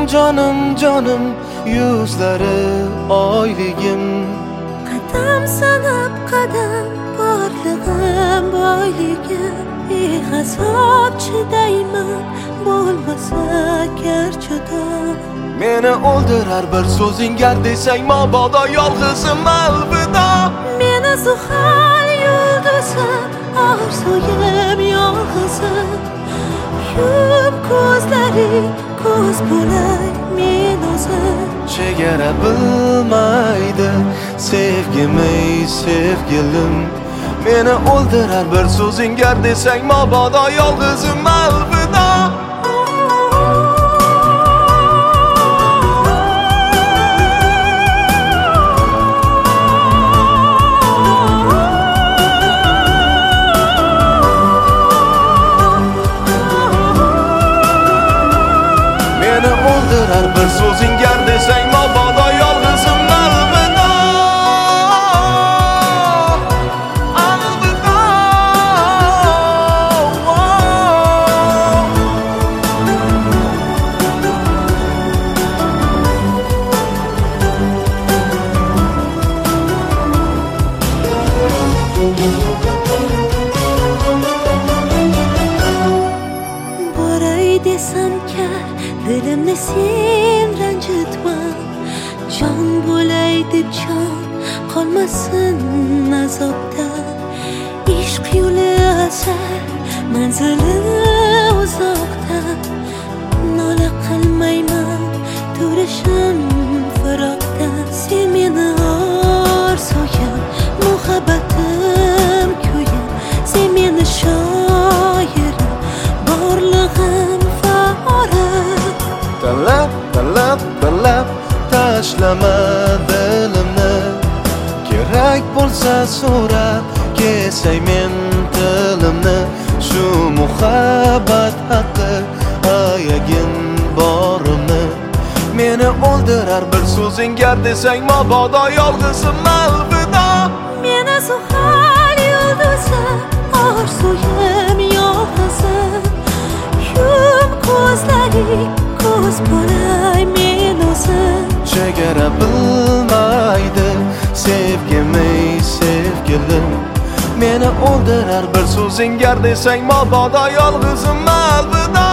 canım yuzlari oyligim. Qadam sanab qadam borlig'im boyligim. G'azab chidayman bo'lmasa gar judo. Meni o'ldirar bir so'zingga desang mabodo yolg'izim alvido. Meni zuhal yulduzim orzuyim yolg'izim. Yum ko'zlaring ko'z bo'lay men o'zim. Chegara bilmaydi sevgim ey sevgilim. Meni o'ldirar bir so'zingga desang mabodo yolg'izim alvido. Meni o'ldirar bir so'zingga desang mabodo yolg'izim alvido. Alvido. Boray desam kar dilimni sen ranjitma. Jon bo'lay deb jon qolmasin azobda. Ishq yo'li asar manzili uzoqda. Nola qilmayman turishim firoqda. Sen meni orzuyim muhabbatim kuyim. Sen meni shoirim borlig'im faorim. Talab tashlama dilimni. Kerak bo'lsa so'rab kesay men tilimni. Shu muhabbat haqqi ayagin borimni. Meni o'ldirar bir so'zingga desang mabodo yolg'izim alvido. Meni zuhal yulduzim orzuyim yolg'izim. Yum ko'zlaring ko'z bo'lay men o'zim. Chegara bilmaydi sevgim ey sevgilim. Meni o'ldirar bir so'zingga desang mabodo yolg'izim alvido.